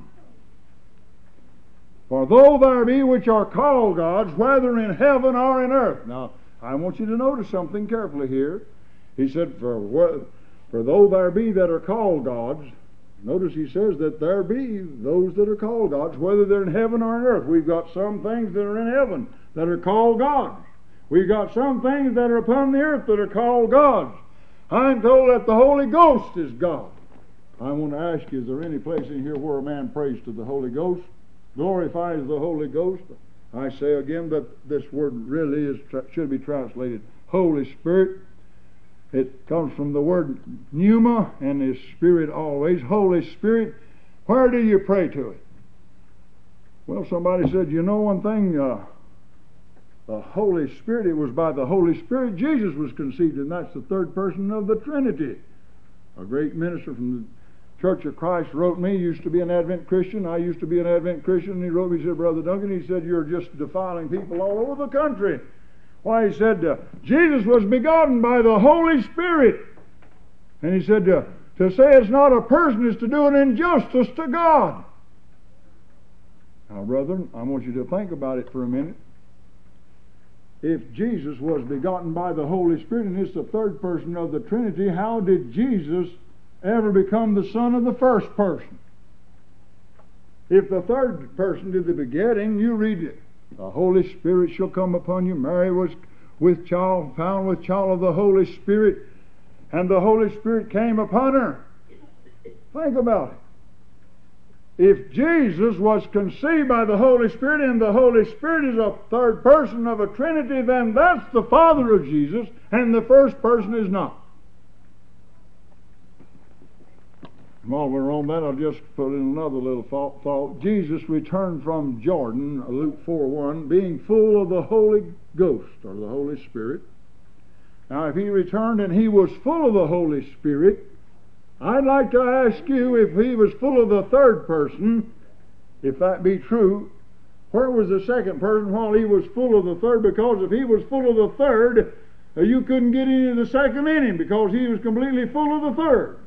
For though there be which are called gods, whether in heaven or in earth. Now, I want you to notice something carefully here. He said, for, for though there be that are called gods, notice he says that there be those that are called gods, whether they're in heaven or in earth. We've got some things that are in heaven that are called gods. We've got some things that are upon the earth that are called gods. I'm told that the Holy Ghost is God. I want to ask you, is there any place in here where a man prays to the Holy Ghost, glorifies the Holy Ghost? I say again that this word really is should be translated Holy Spirit. It comes from the word pneuma and is spirit always. Holy Spirit, where do you pray to it? Well, somebody said, you know one thing, uh, the Holy Spirit, it was by the Holy Spirit Jesus was conceived, and that's the third person of the Trinity. A great minister from the Church of Christ wrote me, used to be an Advent Christian. I used to be an Advent Christian, and he wrote me, he said, Brother Duncan, he said, you're just defiling people all over the country. Why, he said, uh, Jesus was begotten by the Holy Spirit. And he said, uh, to say it's not a person is to do an injustice to God. Now, brethren, I want you to think about it for a minute. If Jesus was begotten by the Holy Spirit and is the third person of the Trinity, how did Jesus ever become the son of the first person? If the third person did the begetting, you read it. The Holy Spirit shall come upon you. Mary was with child, found with child of the Holy Spirit, and the Holy Spirit came upon her. Think about it. If Jesus was conceived by the Holy Spirit and the Holy Spirit is a third person of a Trinity, then that's the Father of Jesus, and the first person is not. While we're on that, I'll just put in another little thought. thought. Jesus returned from Jordan, Luke four one, being full of the Holy Ghost, or the Holy Spirit. Now, if he returned and he was full of the Holy Spirit, I'd like to ask you, if he was full of the third person, if that be true, where was the second person while he was full of the third? Because if he was full of the third, you couldn't get any of the second in him, because he was completely full of the third.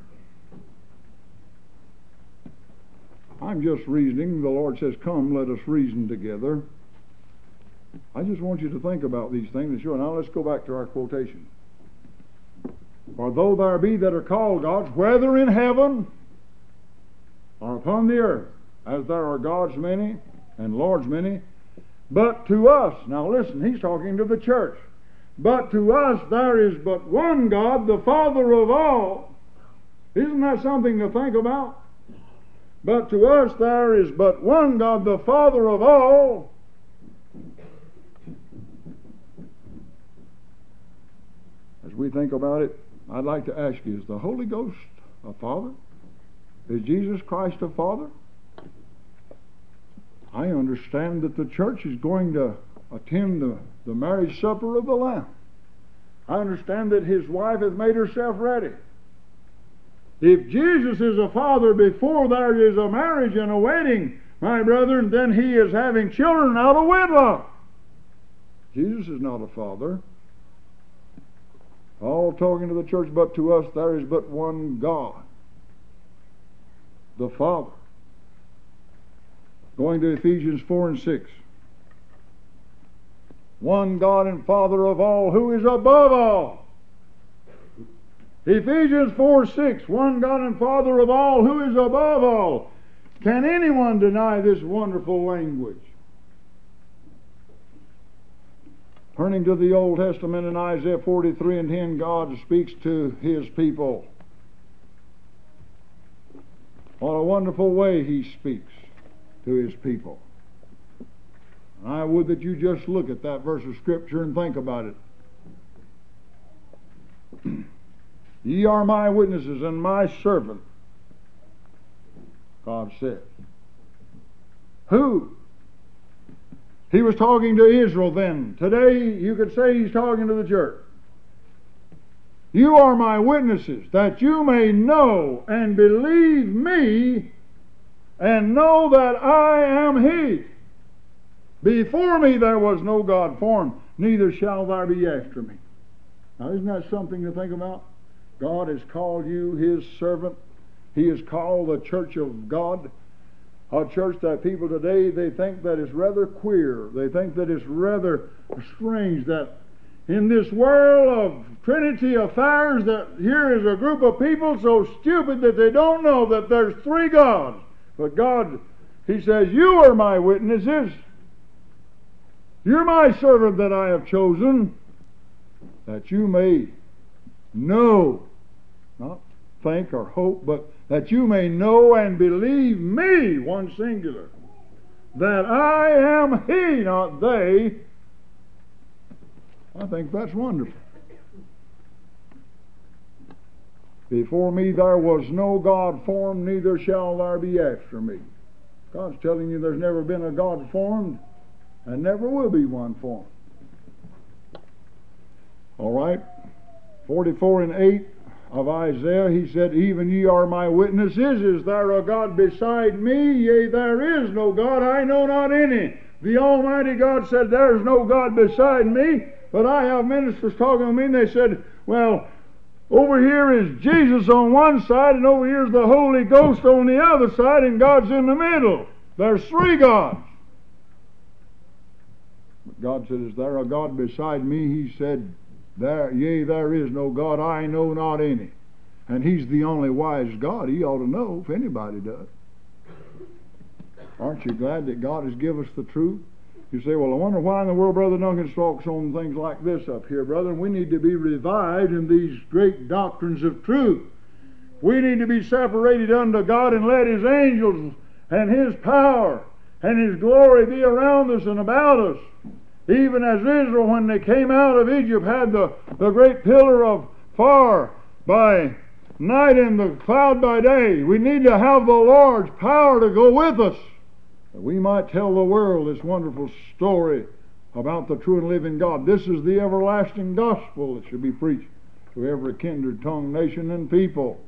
I'm just reasoning. The Lord says, come, let us reason together. I just want you to think about these things. Sure, now let's go back to our quotation. For though there be that are called gods, whether in heaven or upon the earth, as there are gods many and lords many, But to us, now listen, he's talking to the church. But to us there is but one God, the Father of all. Isn't that something to think about? But to us there is but one God, the Father of all. As we think about it, I'd like to ask you, is the Holy Ghost a Father? Is Jesus Christ a Father? I understand that the church is going to attend the, the marriage supper of the Lamb. I understand that his wife has made herself ready. If Jesus is a father before there is a marriage and a wedding, my brethren, then he is having children out of wedlock. Jesus is not a father. All talking to the church, but to us there is but one God, the Father. Going to Ephesians four and six. One God and Father of all, who is above all. Ephesians four six. One God and Father of all, who is above all. Can anyone deny this wonderful language? Turning to the Old Testament in Isaiah forty-three and ten, God speaks to His people. What a wonderful way He speaks to His people. And I would that you just look at that verse of Scripture and think about it. Ye are my witnesses and my servant, God said. Who? He was talking to Israel then. Today, you could say He's talking to the church. You are my witnesses, that you may know and believe me, and know that I am He. Before me there was no God formed, neither shall there be after me. Now, isn't that something to think about? God has called you His servant. He has called the church of God a church that people today, they think that is rather queer. They think that it's rather strange that in this world of Trinity affairs, that here is a group of people so stupid that they don't know that there's three gods. But God, He says, you are my witnesses. You're my servant that I have chosen, that you may know, not think or hope, but that you may know and believe me, one singular, that I am He, not they. I think that's wonderful. Before me there was no God formed, neither shall there be after me. God's telling you there's never been a God formed, and never will be one formed. All right, forty-four and eight of Isaiah, he said, even ye are my witnesses. Is there a God beside me? Yea, there is no God, I know not any. The Almighty God said, there's no God beside me. But I have ministers talking to me, and they said, well, over here is Jesus on one side, and over here is the Holy Ghost on the other side, and God's in the middle. There's three gods. But God said, is there a God beside me? He said, There, yea, there is no God, I know not any. And He's the only wise God. He ought to know if anybody does. Aren't you glad that God has given us the truth? You say, well, I wonder why in the world Brother Duncan talks on things like this up here, brother. We need to be revived in these great doctrines of truth. We need to be separated unto God and let His angels and His power and His glory be around us and about us. Even as Israel, when they came out of Egypt, had the, the great pillar of fire by night and the cloud by day. We need to have the Lord's power to go with us, that we might tell the world this wonderful story about the true and living God. This is the everlasting gospel that should be preached to every kindred, tongue, nation, and people.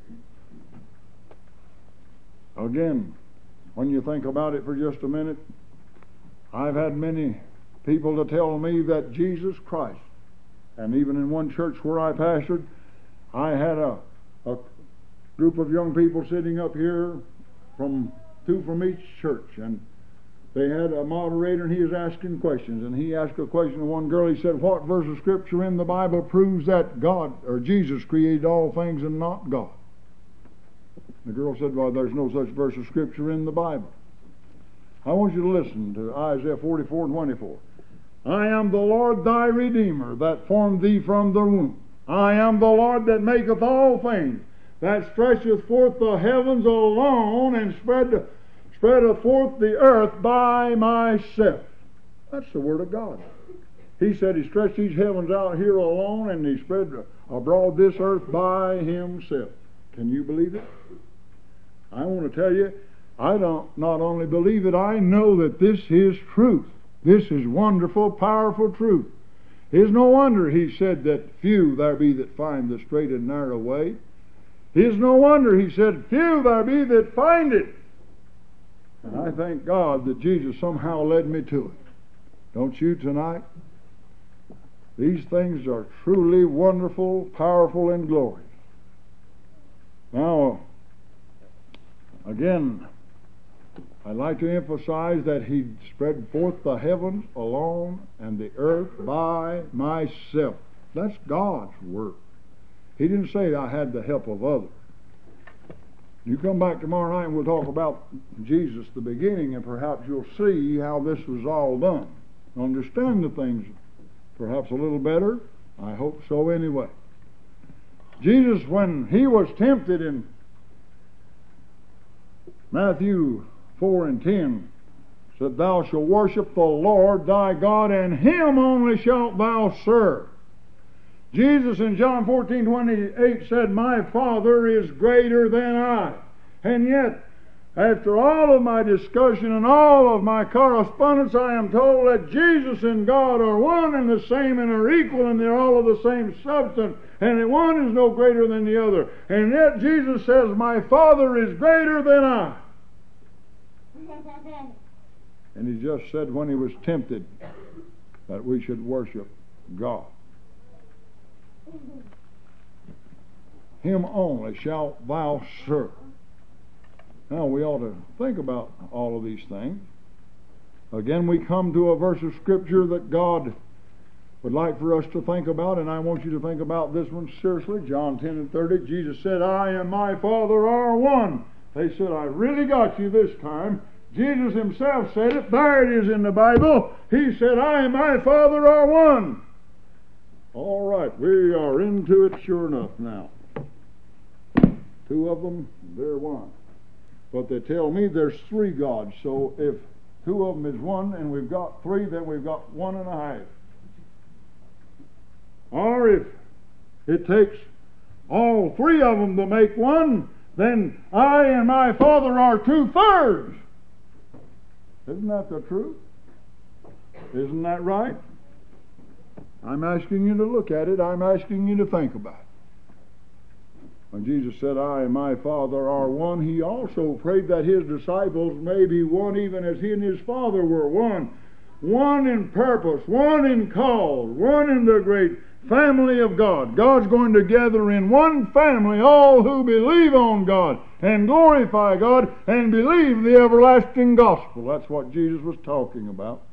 Again, when you think about it for just a minute, I've had many people to tell me that Jesus Christ, and even in one church where I pastored, I had a, a group of young people sitting up here, from two from each church, and they had a moderator, and he was asking questions, and he asked a question to one girl. He said, what verse of Scripture in the Bible proves that God, or Jesus, created all things and not God? The girl said, well, there's no such verse of Scripture in the Bible. I want you to listen to Isaiah forty-four and twenty-four. I am the Lord thy Redeemer, that formed thee from the womb. I am the Lord that maketh all things, that stretcheth forth the heavens alone, and spread, spreadeth forth the earth by myself. That's the Word of God. He said He stretched these heavens out here alone, and He spread abroad this earth by Himself. Can you believe it? I want to tell you, I don't not only believe it, I know that this is truth. This is wonderful, powerful truth. It's no wonder He said that few there be that find the straight and narrow way. It's no wonder He said, few there be that find it. And I thank God that Jesus somehow led me to it. Don't you tonight? These things are truly wonderful, powerful, and glorious. Now, again, I'd like to emphasize that He spread forth the heavens alone and the earth by myself. That's God's work. He didn't say I had the help of others. You come back tomorrow night and we'll talk about Jesus, the beginning, and perhaps you'll see how this was all done. Understand the things perhaps a little better. I hope so anyway. Jesus, when He was tempted in Matthew four and ten, said, Thou shalt worship the Lord thy God, and Him only shalt thou serve. Jesus in John fourteen twenty-eight said, My Father is greater than I. And yet, after all of my discussion and all of my correspondence, I am told that Jesus and God are one and the same and are equal, and they're all of the same substance, and that one is no greater than the other. And yet Jesus says, My Father is greater than I. And He just said when He was tempted that we should worship God. Him only shalt thou serve. Now we ought to think about all of these things. Again, we come to a verse of Scripture that God would like for us to think about, and I want you to think about this one seriously. John ten and thirty, Jesus said, I and my Father are one. They said, I really got you this time. Jesus Himself said it. There it is in the Bible. He said, I and my Father are one. All right, we are into it sure enough now. Two of them, they're one. But they tell me there's three gods. So if two of them is one and we've got three, then we've got one and a half. Or if it takes all three of them to make one, then I and my Father are two-thirds. Isn't that the truth? Isn't that right? I'm asking you to look at it. I'm asking you to think about it. When Jesus said, I and my Father are one, He also prayed that His disciples may be one even as He and His Father were one. One in purpose, one in cause, one in the great family of God. God's going to gather in one family all who believe on God and glorify God and believe the everlasting gospel. That's what Jesus was talking about.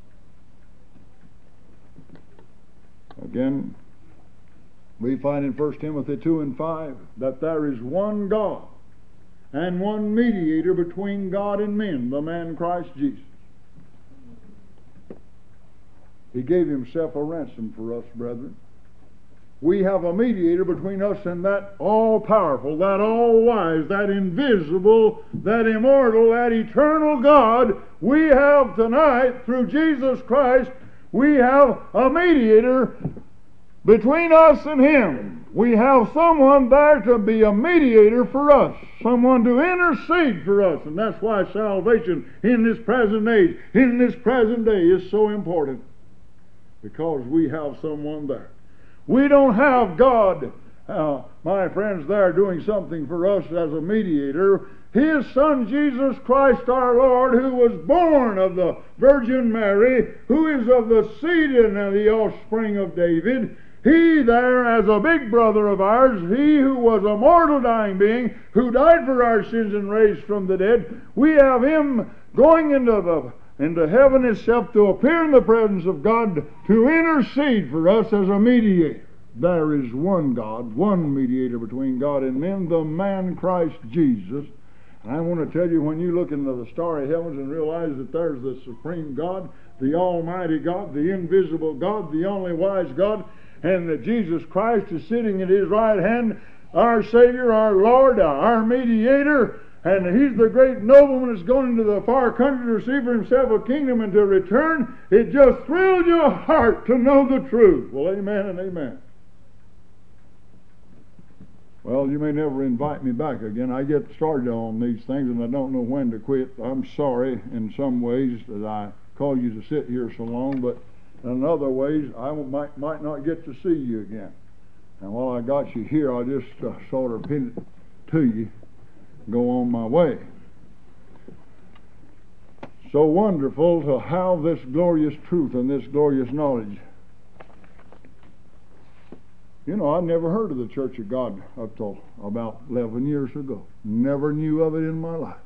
Again, we find in First Timothy two and five that there is one God and one mediator between God and men, the man Christ Jesus. He gave Himself a ransom for us, brethren. We have a mediator between us and that all-powerful, that all-wise, that invisible, that immortal, that eternal God. We have tonight, through Jesus Christ, we have a mediator between us and Him. We have someone there to be a mediator for us, someone to intercede for us. And that's why salvation in this present age, in this present day, is so important. Because we have someone there. We don't have God, uh, my friends, there doing something for us as a mediator. His Son Jesus Christ our Lord, who was born of the Virgin Mary, who is of the seed and the offspring of David, He there as a big brother of ours, He who was a mortal dying being, who died for our sins and raised from the dead, we have Him going into the into heaven itself to appear in the presence of God to intercede for us as a mediator. There is one God, one mediator between God and men, the man Christ Jesus. And I want to tell you, when you look into the starry heavens and realize that there's the supreme God, the almighty God, the invisible God, the only wise God, and that Jesus Christ is sitting at His right hand, our Savior, our Lord, our mediator, and He's the great nobleman that's going into the far country to receive for Himself a kingdom and to return, it just thrills your heart to know the truth. Well, amen and amen. Well, you may never invite me back again. I get started on these things and I don't know when to quit. I'm sorry in some ways that I called you to sit here so long, but in other ways I might, might not get to see you again. And while I got you here, I'll just uh, sort of pin it to you, go on my way. So wonderful to have this glorious truth and this glorious knowledge. You know, I never heard of the Church of God up till about eleven years ago. Never knew of it in my life.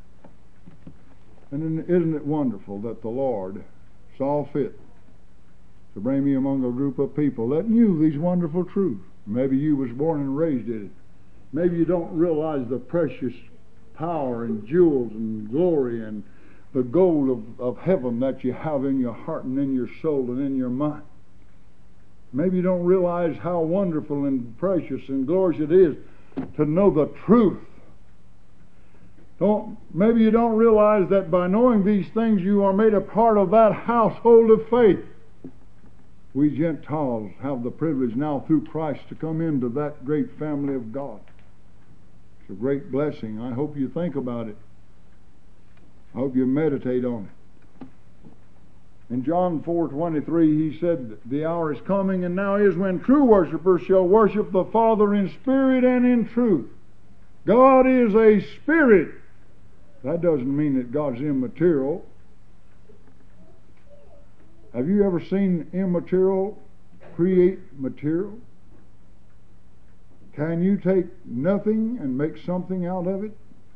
And isn't it wonderful that the Lord saw fit to bring me among a group of people that knew these wonderful truths. Maybe you was born and raised in it. Maybe you don't realize the precious power and jewels and glory and the gold of, of heaven that you have in your heart and in your soul and in your mind. Maybe you don't realize how wonderful and precious and glorious it is to know the truth. Don't, maybe you don't realize that by knowing these things you are made a part of that household of faith. We Gentiles have the privilege now through Christ to come into that great family of God. It's a great blessing. I hope you think about it. I hope you meditate on it. In John four twenty-three, He said, the hour is coming and now is when true worshipers shall worship the Father in spirit and in truth. God is a spirit. That doesn't mean that God's immaterial. Have you ever seen immaterial create material? Can you take nothing and make something out of it?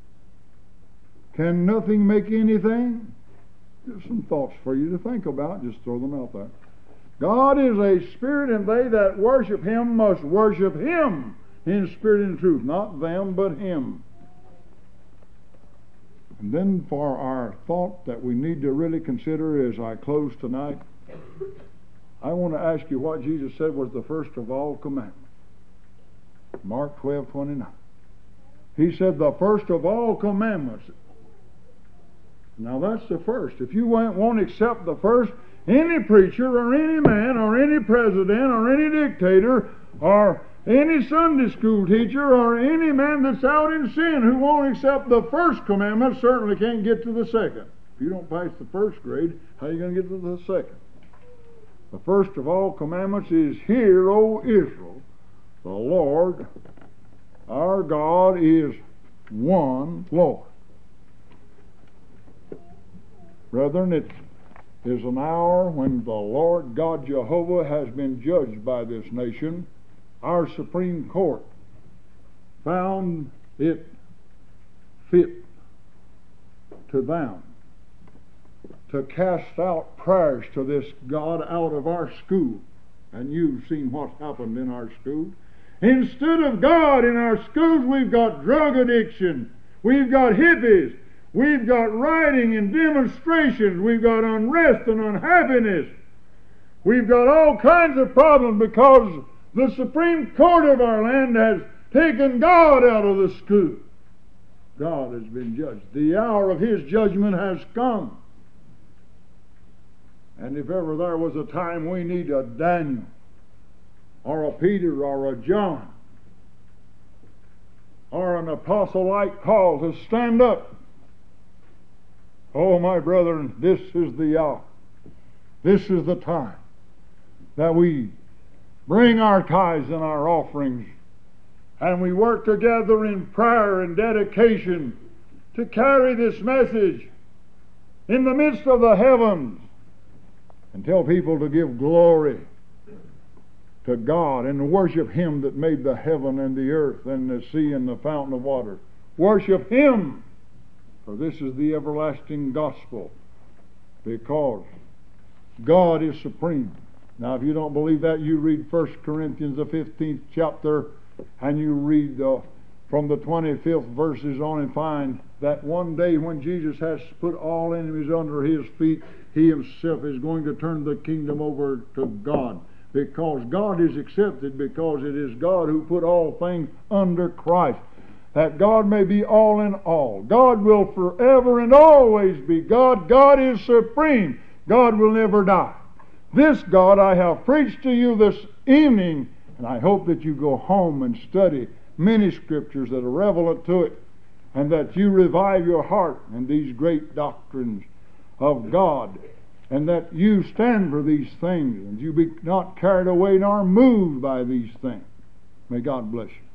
Can nothing make anything? Just some thoughts for you to think about. Just throw them out there. God is a spirit, and they that worship Him must worship Him in spirit and truth. Not them, but Him. And then for our thought that we need to really consider as I close tonight, I want to ask you what Jesus said was the first of all commandments. Mark twelve twenty-nine. He said the first of all commandments. Now that's the first. If you won't accept the first, any preacher or any man or any president or any dictator or any Sunday school teacher or any man that's out in sin who won't accept the first commandment certainly can't get to the second. If you don't pass the first grade, how are you going to get to the second? The first of all commandments is, Hear, O Israel, the Lord our God is one Lord. Brethren, it is an hour when the Lord God Jehovah has been judged by this nation. Our Supreme Court found it fit to them to cast out prayers to this God out of our school. And you've seen what's happened in our schools. Instead of God in our schools, we've got drug addiction, we've got hippies, we've got rioting and demonstrations, we've got unrest and unhappiness, we've got all kinds of problems because the Supreme Court of our land has taken God out of the school. God has been judged. The hour of His judgment has come. And if ever there was a time we need a Daniel or a Peter or a John or an apostle like Paul to stand up, oh my brethren, this is the hour. This is the time that we bring our tithes and our offerings and we work together in prayer and dedication to carry this message in the midst of the heavens and tell people to give glory to God and to worship Him that made the heaven and the earth and the sea and the fountain of water. Worship Him, for this is the everlasting gospel, because God is supreme. Now, if you don't believe that, you read First Corinthians, the fifteenth chapter, and you read the from the twenty-fifth verses on and find that one day when Jesus has put all enemies under His feet, He Himself is going to turn the kingdom over to God. Because God is accepted, because it is God who put all things under Christ. That God may be all in all. God will forever and always be God. God is supreme. God will never die. This God I have preached to you this evening, and I hope that you go home and study many scriptures that are relevant to it, and that you revive your heart in these great doctrines of God, and that you stand for these things, and you be not carried away nor moved by these things. May God bless you.